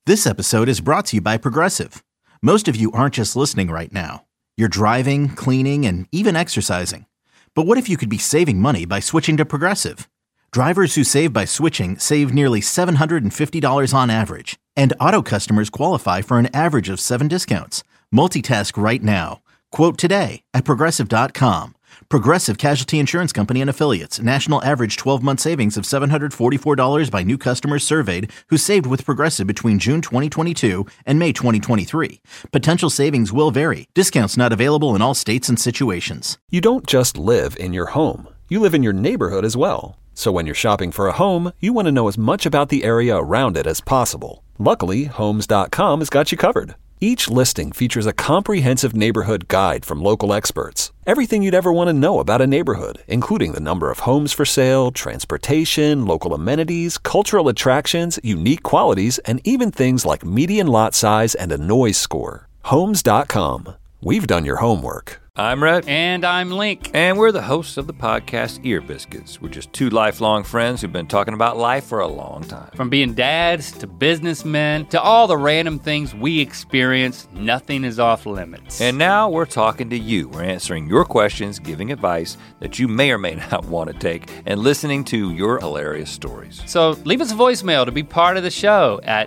This episode is brought to you by Progressive. Most of you aren't just listening right now. You're driving, cleaning, and even exercising. But what if you could be saving money by switching to Progressive? Drivers who save by switching save nearly $750 on average. And auto customers qualify for an average of 7 discounts. Multitask right now. Quote today at Progressive.com. Progressive Casualty Insurance Company and Affiliates. National average 12-month savings of $744 by new customers surveyed who saved with Progressive between June 2022 and May 2023. Potential savings will vary. Discounts not available in all states and situations. You don't just live in your home. You live in your neighborhood as well. So when you're shopping for a home, you want to know as much about the area around it as possible. Luckily, Homes.com has got you covered. Each listing features a comprehensive neighborhood guide from local experts. Everything you'd ever want to know about a neighborhood, including the number of homes for sale, transportation, local amenities, cultural attractions, unique qualities, and even things like median lot size and a noise score. Homes.com. We've done your homework. I'm Rhett. And I'm Link. And we're the hosts of the podcast Ear Biscuits. We're just two lifelong friends who've been talking about life for a long time. From being dads to businessmen to all the random things we experience, nothing is off limits. And now we're talking to you. We're answering your questions, giving advice that you may or may not want to take, and listening to your hilarious stories. So leave us a voicemail to be part of the show at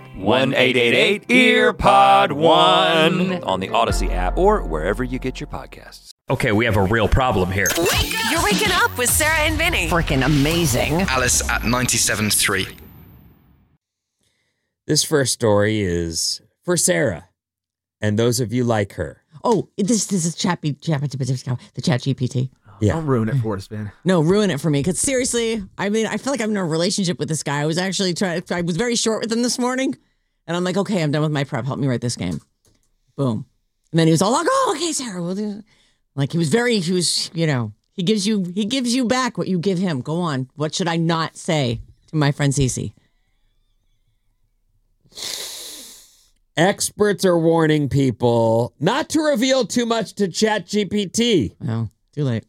1-888-EARPOD-1 on the Odyssey app or wherever you get your podcasts. Okay, we have a real problem here. You're waking up with Sarah and Vinny. Freaking amazing. Alice at 97.3. This first story is for Sarah and those of you like her. Oh, this is the chat GPT. Yeah. Don't ruin it for us, man. No, ruin it for me. Because seriously, I mean, I feel like I'm in a relationship with this guy. I was actually I was very short with him this morning. And I'm like, okay, I'm done with my prep. Help me write this game. Boom. And then he was all like, oh, okay, Sarah, we'll do it. Like he gives you back what you give him. Go on. What should I not say to my friend Cece? Experts are warning people not to reveal too much to ChatGPT. Well, too late.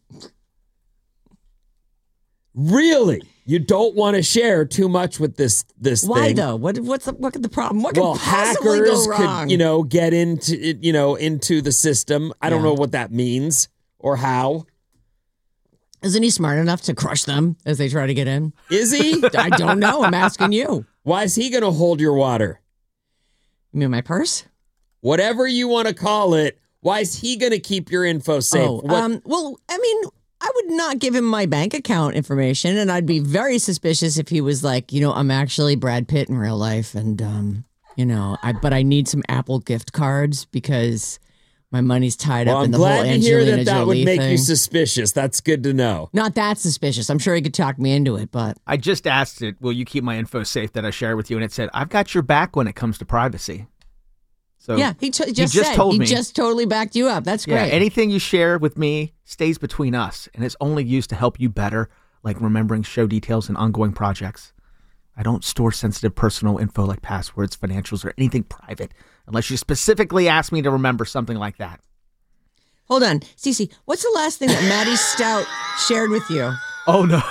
Really? You don't want to share too much with this Why thing. though? What the problem? What could well, possibly hackers go wrong? could, get into the system. I don't know what that means or how. Isn't he smart enough to crush them as they try to get in? Is he? I don't know. I'm asking you. Why is he going to hold your water? You mean my purse? Whatever you want to call it. Why is he going to keep your info safe? Well, I mean, I would not give him my bank account information, and I'd be very suspicious if he was like, I'm actually Brad Pitt in real life, and but I need some Apple gift cards because my money's tied up in the whole Angelina Jolie thing. I'm glad to hear that would make you suspicious. That's good to know. Not that suspicious. I'm sure he could talk me into it, but I just asked it, will you keep my info safe that I share with you? And it said, I've got your back when it comes to privacy. So yeah, he just totally backed you up. That's great. Yeah, anything you share with me stays between us, and it's only used to help you better, like remembering show details and ongoing projects. I don't store sensitive personal info like passwords, financials, or anything private unless you specifically ask me to remember something like that. Hold on. Cece, what's the last thing that Maddie Stout shared with you? Oh, no.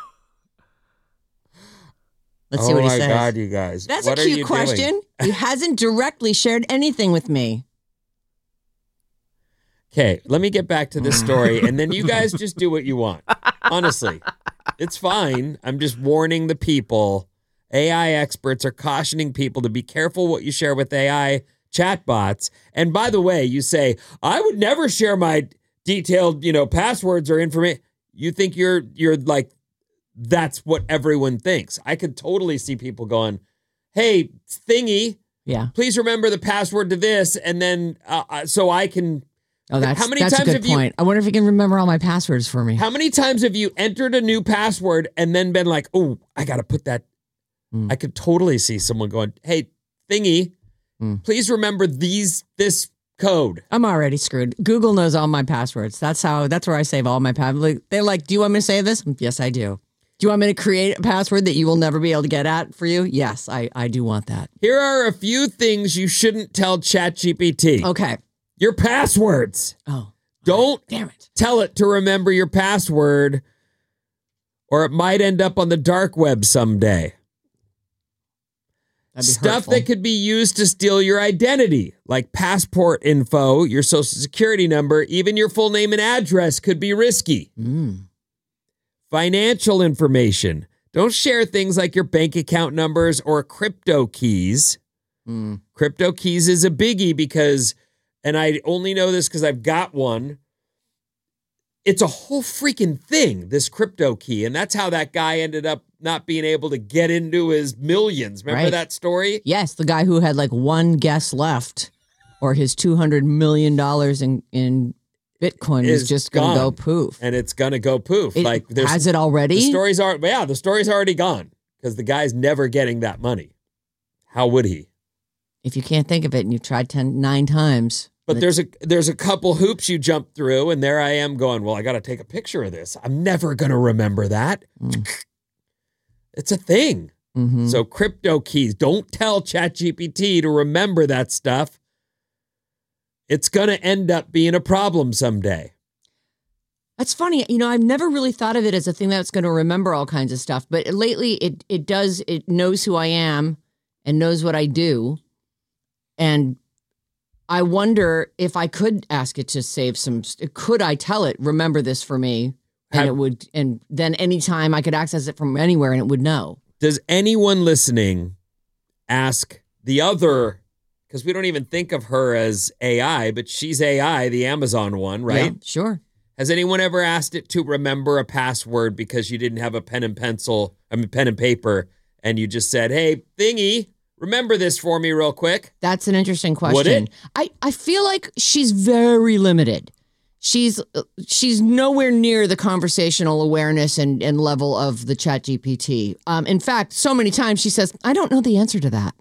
Let's see what he says. Oh, my God, you guys. That's a cute question. He hasn't directly shared anything with me. Okay, let me get back to this story, and then you guys just do what you want. Honestly, it's fine. I'm just warning the people. AI experts are cautioning people to be careful what you share with AI chatbots. And by the way, you say, I would never share my detailed, passwords or information. You think you're like, that's what everyone thinks. I could totally see people going, hey, thingy, please remember the password to this, and then so I can... Oh, that's a good point. I wonder if you can remember all my passwords for me. How many times have you entered a new password and then been like, oh, I got to put that... I could totally see someone going, hey, thingy, please remember this code. I'm already screwed. Google knows all my passwords. That's where I save all my passwords. They're like, do you want me to save this? Yes, I do. Do you want me to create a password that you will never be able to get at for you? Yes, I do want that. Here are a few things you shouldn't tell ChatGPT. Okay. Your passwords. Oh. Don't damn it. Tell it to remember your password, or it might end up on the dark web someday. That'd be Stuff hurtful. that could be used to steal your identity, like passport info, your social security number, even your full name and address could be risky. Financial information. Don't share things like your bank account numbers or crypto keys. Crypto keys is a biggie because, and I only know this because I've got one, it's a whole freaking thing, this crypto key. And that's how that guy ended up not being able to get into his millions. Remember Right. that story? Yes, the guy who had like one guess left, or his $200 million in Bitcoin was Is just going to go gone. poof. And it's going to go poof. Has it already? The story's already gone because the guy's never getting that money. How would he? If you can't think of it and you've tried 9 times. But there's a couple hoops you jump through, and there I am going, well, I got to take a picture of this. I'm never going to remember that. It's a thing. Mm-hmm. So crypto keys, don't tell ChatGPT to remember that stuff. It's going to end up being a problem someday. That's funny. I've never really thought of it as a thing that's going to remember all kinds of stuff. But lately it knows who I am and knows what I do. And I wonder if I could ask it to save could I tell it, remember this for me? And it would, and then anytime I could access it from anywhere and it would know. Does anyone listening ask the other, because we don't even think of her as AI, but she's AI, the Amazon one, right? Yeah, sure. Has anyone ever asked it to remember a password because you didn't have a pen and paper, and you just said, hey, thingy, remember this for me real quick? That's an interesting question. Would it? I feel like she's very limited. She's nowhere near the conversational awareness and level of the ChatGPT. In fact, so many times she says, I don't know the answer to that.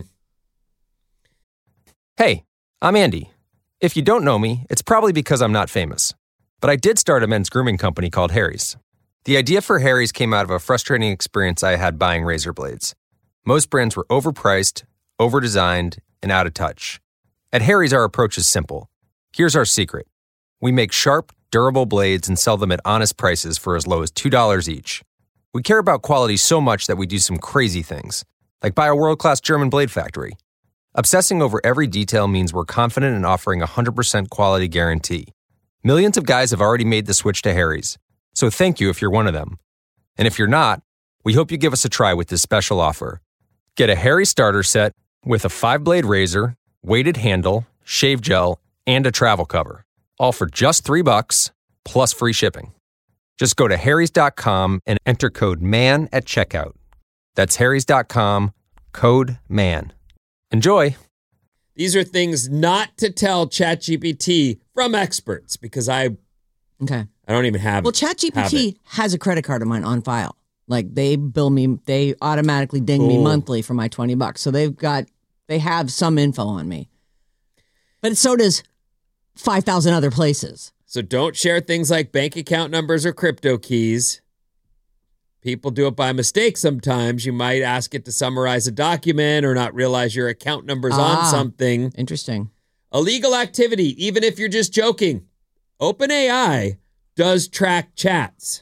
Hey, I'm Andy. If you don't know me, it's probably because I'm not famous. But I did start a men's grooming company called Harry's. The idea for Harry's came out of a frustrating experience I had buying razor blades. Most brands were overpriced, overdesigned, and out of touch. At Harry's, our approach is simple. Here's our secret. We make sharp, durable blades and sell them at honest prices for as low as $2 each. We care about quality so much that we do some crazy things, like buy a world-class German blade factory. Obsessing over every detail means we're confident in offering a 100% quality guarantee. Millions of guys have already made the switch to Harry's, so thank you if you're one of them. And if you're not, we hope you give us a try with this special offer. Get a Harry starter set with a 5-blade razor, weighted handle, shave gel, and a travel cover. All for just $3 plus free shipping. Just go to harrys.com and enter code MAN at checkout. That's harrys.com, code MAN. Enjoy. These are things not to tell ChatGPT from experts because I don't even have Well, ChatGPT has a credit card of mine on file. Like they bill me, they automatically ding me monthly for my $20. So they have some info on me. But so does 5,000 other places. So don't share things like bank account numbers or crypto keys. People do it by mistake sometimes. You might ask it to summarize a document or not realize your account number's on something. Interesting. Illegal activity, even if you're just joking. OpenAI does track chats.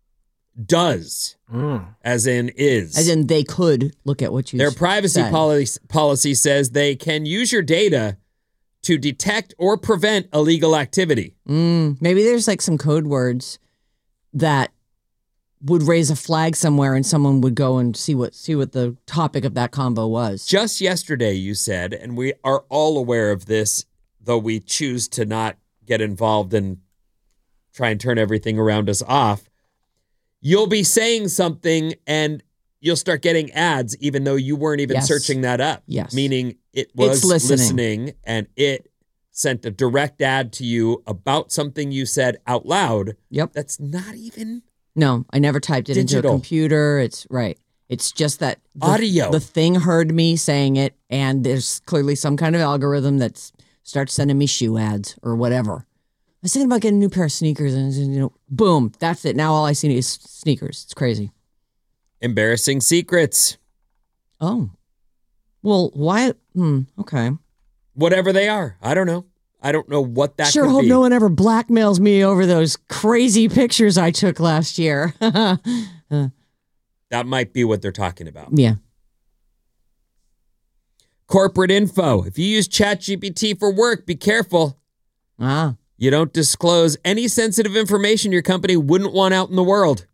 Does. As in is. As in they could look at what you Their privacy said. policy says they can use your data to detect or prevent illegal activity. Maybe there's like some code words that would raise a flag somewhere and someone would go and see what the topic of that convo was. Just yesterday, you said, and we are all aware of this, though we choose to not get involved and try and turn everything around us off. You'll be saying something and you'll start getting ads even though you weren't even searching that up. Yes. Meaning it was It's listening and it sent a direct ad to you about something you said out loud. Yep. That's not even... No, I never typed it into a computer. It's right. It's just that audio. The thing heard me saying it, and there's clearly some kind of algorithm that starts sending me shoe ads or whatever. I was thinking about getting a new pair of sneakers, and boom, that's it. Now all I see is sneakers. It's crazy. Embarrassing secrets. Oh, well, why? Okay. Whatever they are, I don't know. I don't know what that sure could hope be. no one ever blackmails me over those crazy pictures I took last year. That might be what they're talking about. Yeah. Corporate info. If you use ChatGPT for work, be careful. You don't disclose any sensitive information your company wouldn't want out in the world.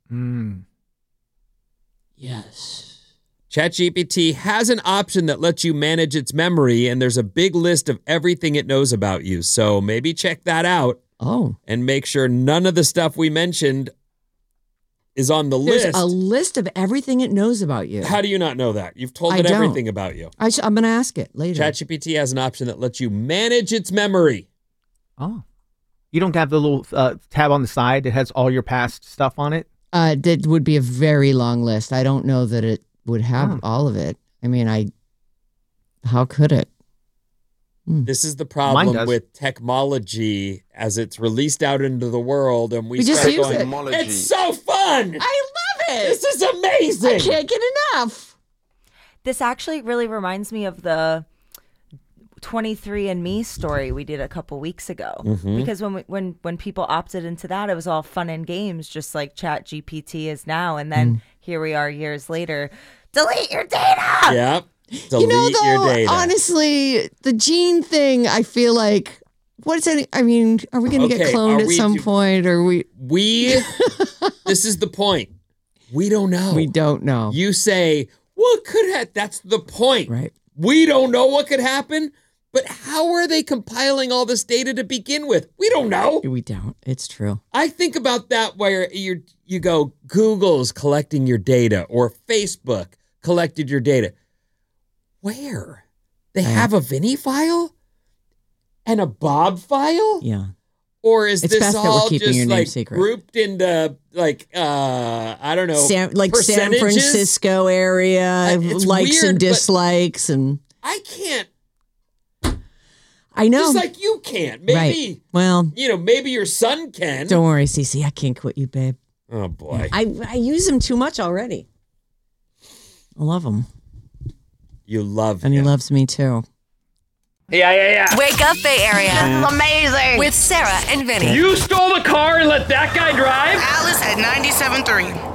Yes. ChatGPT has an option that lets you manage its memory, and there's a big list of everything it knows about you. So maybe check that out. And make sure none of the stuff we mentioned is on the list. There's a list of everything it knows about you. How do you not know that? You've told it everything about you. I'm going to ask it later. ChatGPT has an option that lets you manage its memory. You don't have the little tab on the side that has all your past stuff on it? That would be a very long list. I don't know that it would have all of it. I mean, how could it? This is the problem with technology as it's released out into the world, and we just start use going, it. It's so fun! I love it! This is amazing! I can't get enough! This actually really reminds me of the 23andMe story we did a couple weeks ago. Because when people opted into that, it was all fun and games, just like ChatGPT is now. And then here we are years later. Delete your data! Yep. Delete your data. Honestly, the gene thing, I feel like, are we going to get cloned at some point? Or this is the point. We don't know. We don't know. You say, what could happen? That's the point. Right. We don't know what could happen, but how are they compiling all this data to begin with? We don't know. We don't. It's true. I think about that where you go, Google's collecting your data or Facebook collected your data. Where? They have a Vinny file and a Bob file? Yeah. Or is it's this best all that we're just your like secret. grouped into I don't know, San percentages? Francisco area, likes weird, and dislikes, and I can't. I know. Just like you can't. Maybe. Right. Well, maybe your son can. Don't worry, Cece. I can't quit you, babe. Oh boy. I use him too much already. I love him. You love him. And he loves me too. Yeah. Wake up, Bay Area. This is amazing. With Sarah and Vinny. You stole the car and let that guy drive? Alice at 97.3.